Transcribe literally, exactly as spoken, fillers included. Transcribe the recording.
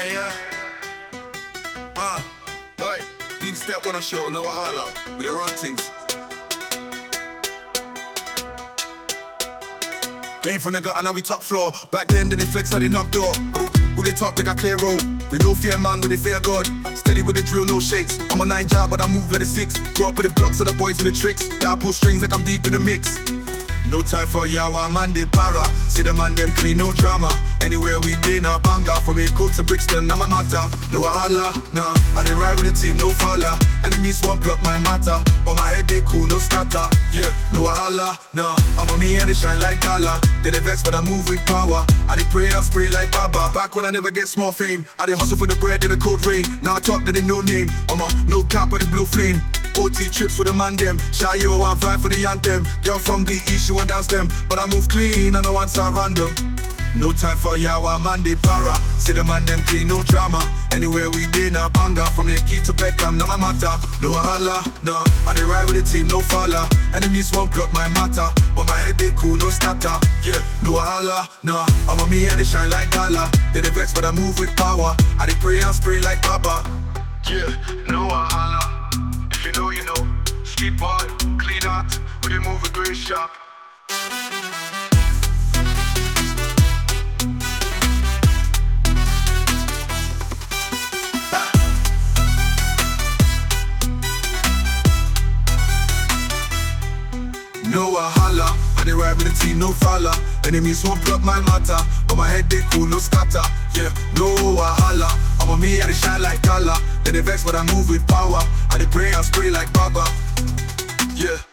yeah, yeah. Uh, boy, big step on a show, no holla. We run things. Came from the gut and now we top floor. Back then, then they flex, how they knock door. Who they talk, they got clear road. We no fear man, but they fear God. Steady with the drill, no shakes. I'm a nine job, but I move like a six. Grow up with the blocks of the boys with the tricks. Yeah, I pull strings like I'm deep in the mix. No time for yawa, man, they para. See the man, them clean, no drama. Anywhere we been, a banger. From Echo to Brixton, I'm a matter. No holla, nah. I did ride with the team, no faller. Enemies won't block my matter. On my head, they cool, no starter. Yeah, no holla, nah. I'm on me and they shine like dollar. They the vex, but I move with power. I did pray, I spray like Baba. Back when I never get small fame. I did hustle for the bread in the cold rain. Now I talk that they no name. I'm a no cap with the blue flame. O T trips for the man them. Shy yo, one five for the anthem. Girl from the east, she want dance them. But I move clean, I know once I random. No time for yawa, man, they para. See the man them clean, no drama. Anywhere we been, a banger. From the key to Beckham, no my matter. No holla, no. I dey ride with the team, no faller. Enemies won't block my matter. But my head they cool, no starter. Yeah, no holla, no. I'm on me and they shine like dollar. They the vex, but I move with power. I dey pray and spray like Baba. Yeah, no holla. If you know, you know. Street boy, clean out. We dey move with great sharp. No a holla, I dey ride with the team, no faller. Enemies won't block my matter, but my head they cool, no scatter. Yeah, no a holla, I'm on me and they shine like dollar. They dey vex, but I move with power. I dey pray and spray like Baba. Yeah.